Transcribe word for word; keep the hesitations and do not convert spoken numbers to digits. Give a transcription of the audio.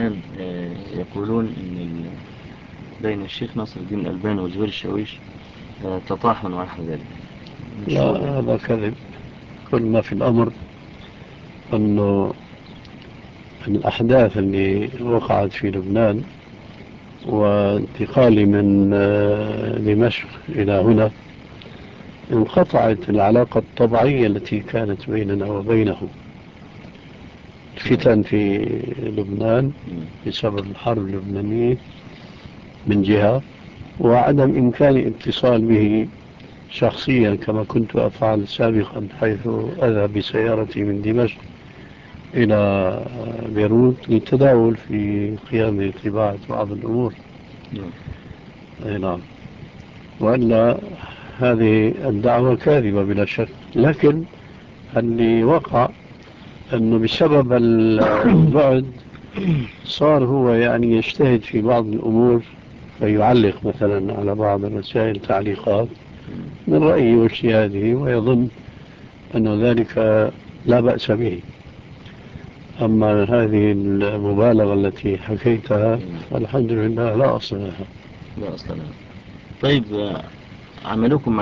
الآن يقولون إن بين الشيخ ناصر الدين الألباني وزبير الشاويش تطاحن ونحو ذلك. لا هذا كذب. كل ما في الأمر أنه الأحداث اللي وقعت في لبنان وانتقالي من دمشق إلى هنا انقطعت العلاقة الطبيعية التي كانت بيننا وبينه. الفتن في لبنان بسبب الحرب اللبنانية من جهة، وعدم إمكان اتصال به شخصيا كما كنت أفعل سابقا، حيث أذهب بسيارتي من دمشق إلى بيروت للتداول في قيام طباعة بعض الأمور. نعم. وإلا هذه الدعوة كاذبة بلا شك، لكن اللي وقع أنه بسبب البعد صار هو يعني يجتهد في بعض الأمور، فيعلق مثلا على بعض الرسائل تعليقات من رأيه واجتهاده ويظن أن ذلك لا بأس به. أما هذه المبالغة التي حكيتها فالحمد لله لا أصل لها. لا أصل لها. طيب عملكم